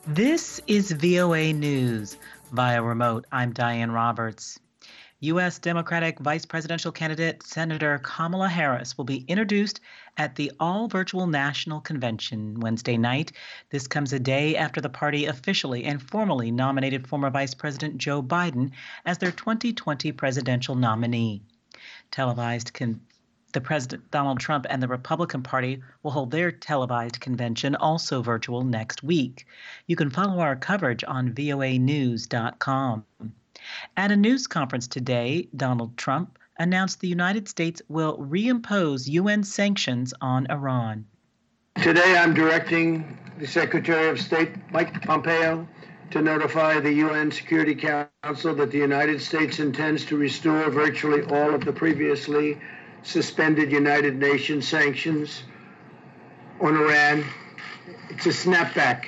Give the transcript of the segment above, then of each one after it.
This is VOA News. Via remote, I'm Diane Roberts. U.S. Democratic Vice Presidential candidate Senator Kamala Harris will be introduced at the all-virtual National Convention Wednesday night. This comes a day after the party officially and formally nominated former Vice President Joe Biden as their 2020 presidential nominee. The President Donald Trump and the Republican Party will hold their televised convention, also virtual, next week. You can follow our coverage on voanews.com. At a news conference today, Donald Trump announced the United States will reimpose UN sanctions on Iran. Today I'm directing the Secretary of State, Mike Pompeo, to notify the UN Security Council that the United States intends to restore virtually all of the previously suspended United Nations sanctions on Iran. It's a snapback,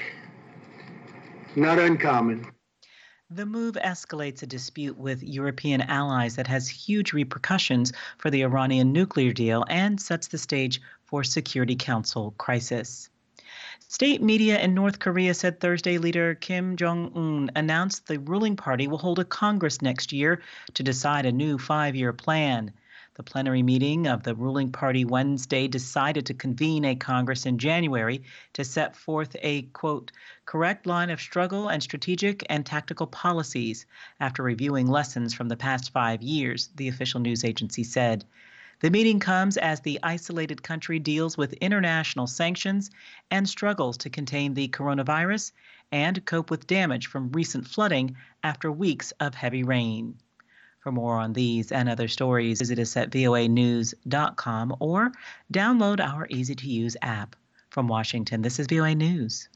not uncommon. The move escalates a dispute with European allies that has huge repercussions for the Iranian nuclear deal and sets the stage for Security Council crisis. State media in North Korea said Thursday leader Kim Jong-un announced the ruling party will hold a Congress next year to decide a new 5-year plan. The plenary meeting of the ruling party Wednesday decided to convene a Congress in January to set forth a, quote, correct line of struggle and strategic and tactical policies after reviewing lessons from the past 5 years, the official news agency said. The meeting comes as the isolated country deals with international sanctions and struggles to contain the coronavirus and cope with damage from recent flooding after weeks of heavy rain. For more on these and other stories, visit us at voanews.com or download our easy-to-use app. From Washington, this is VOA News.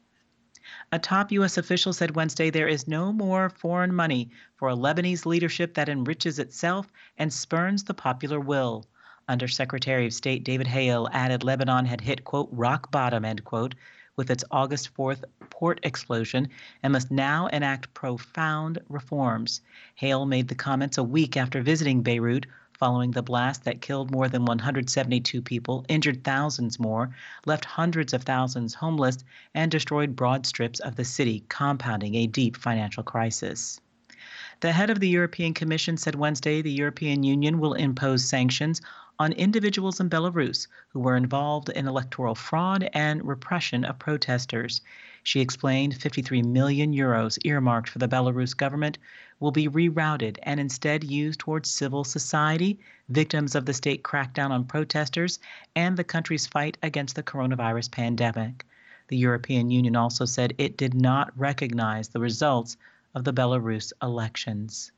A top U.S. official said Wednesday there is no more foreign money for a Lebanese leadership that enriches itself and spurns the popular will. Undersecretary of State David Hale added Lebanon had hit, quote, rock bottom, end quote, with its August 4th port explosion and must now enact profound reforms. Hale made the comments a week after visiting Beirut following the blast that killed more than 172 people, injured thousands more, left hundreds of thousands homeless, and destroyed broad strips of the city, compounding a deep financial crisis. The head of the European Commission said Wednesday the European Union will impose sanctions on individuals in Belarus who were involved in electoral fraud and repression of protesters. She explained 53 million euros earmarked for the Belarus government will be rerouted and instead used towards civil society, victims of the state crackdown on protesters, and the country's fight against the coronavirus pandemic. The European Union also said it did not recognize the results of the Belarus elections.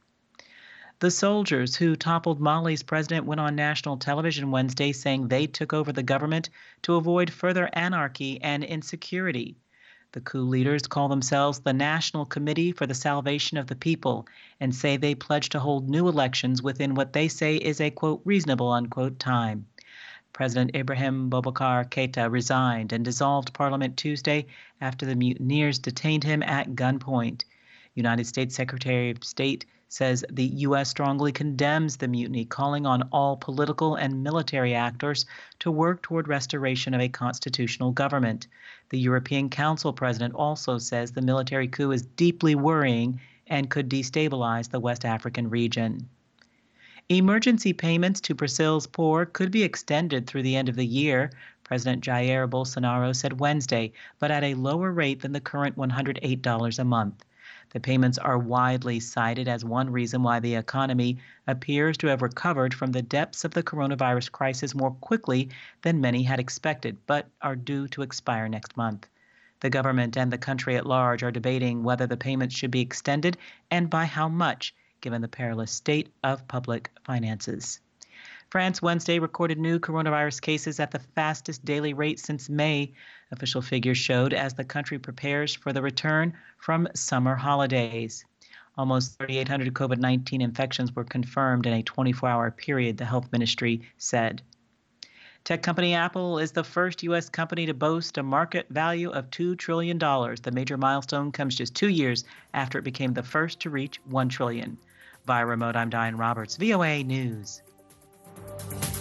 The soldiers who toppled Mali's president went on national television Wednesday saying they took over the government to avoid further anarchy and insecurity. The coup leaders call themselves the National Committee for the Salvation of the People and say they pledge to hold new elections within what they say is a, quote, reasonable, unquote, time. President Ibrahim Boubacar Keïta resigned and dissolved parliament Tuesday after the mutineers detained him at gunpoint. United States Secretary of State says the U.S. strongly condemns the mutiny, calling on all political and military actors to work toward restoration of a constitutional government. The European Council president also says the military coup is deeply worrying and could destabilize the West African region. Emergency payments to Brazil's poor could be extended through the end of the year, President Jair Bolsonaro said Wednesday, but at a lower rate than the current $108 a month. The payments are widely cited as one reason why the economy appears to have recovered from the depths of the coronavirus crisis more quickly than many had expected, but are due to expire next month. The government and the country at large are debating whether the payments should be extended and by how much, given the perilous state of public finances. France Wednesday recorded new coronavirus cases at the fastest daily rate since May, official figures showed as the country prepares for the return from summer holidays. Almost 3,800 COVID-19 infections were confirmed in a 24-hour period, the health ministry said. Tech company Apple is the first U.S. company to boast a market value of $2 trillion. The major milestone comes just 2 years after it became the first to reach $1 trillion. Via remote, I'm Diane Roberts, VOA News.